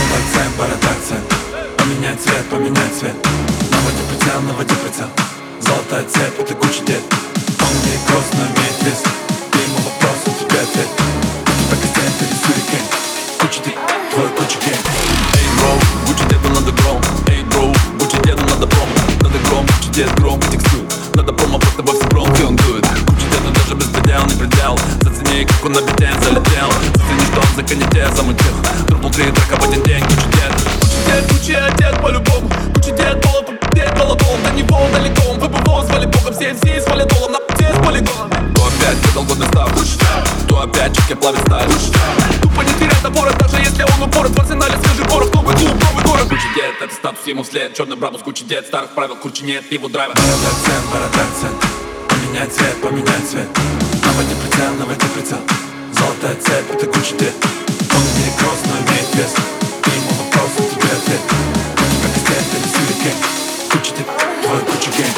борода цен. Поменяй цвет. Наводи прицел. Золотая цепь, это Гуччи дед. Он не гроз, но имеет вес. Ты ему вопрос, он тебе ответ. Это костян, ты сюрикен. Гуччи дед, твой Гуччи гейм. Эй, бро, Гуччи деду надо гром. Эй, бро, Гуччи деду надо промо. Надо гром, Гуччи дед гром, текстил. Надо промо, просто во все бронки он дует. Гуччи деду даже без предел не предел. Зацени, как он на бите залетел. Зацени, что он за каните замутил. Дропнул 3 трека в один день, Гуччи дед. Гуччи одет по-любому. Гуччи дед пола попадет голодом. До него далеко, он ППО звали богом. Все с валидолом, на все с полигоном. То опять выдал годный став, то опять чеки плавит сталь. Тупо не терять напора, даже если он упорот. В арсенале скажи порох, новый клуб, новый город. Гуччи дед, это статус ему вслед. Черный брабус, Гуччи дед, старых правил, Гуччи нет, его драйва. Борода цен. Поменяй цвет. Наводи прицел. Золотая цепь, это Гуччи дед. Он не гроз, но имеет вес. Ты ему вопрос, он тебе ответ. Как костян, ты сюрикен. Гуччи дед, твой Гуччи гейм.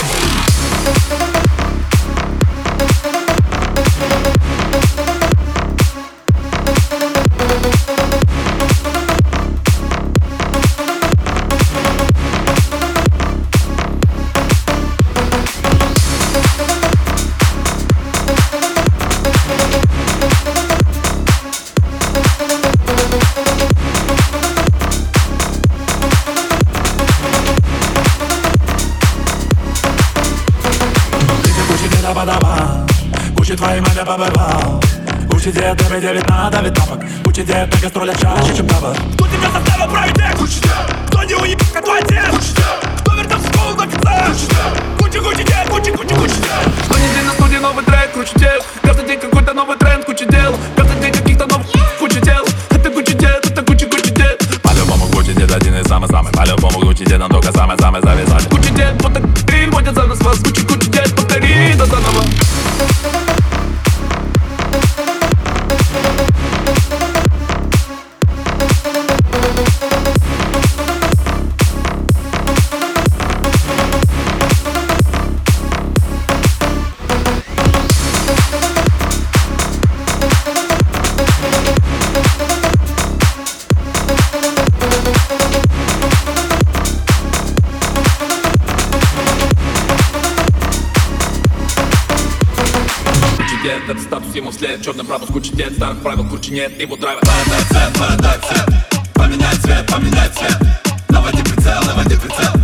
Гуччи твои мамя побывал. Гуччи дед, тебе делит надо ведь тапок. Гуччи дед на гастролях чаще, чем тапок. Кто тебя заставил править век? Гуччи дед. Кто не уебал, как твой отец? Гуччи дед. Кто вернулся в школу на офицер? Гуччи дед. Гуччи дед, Гуччи дед. Что неделю на студии новый трек, Гуччи дед. Каждый день какой-то новый тренд, Гуччи дел. Каждый день каких-то новых Гуччи дел. Это Гуччи дед, это Гуччи дед. По-любому Гуччи дед один из самых-самых. По-любому Гуччи дедом только самый-самый завязать. Гуччи дед, вот так и водят за нас вас. Гуччи дед, повтори это заново. Это статус ему вслед. Черный брабус, Гуччи дед, старых правил, Гуччи нет, его драйва. Борода цен. Поменяй цвет. Наводи прицел.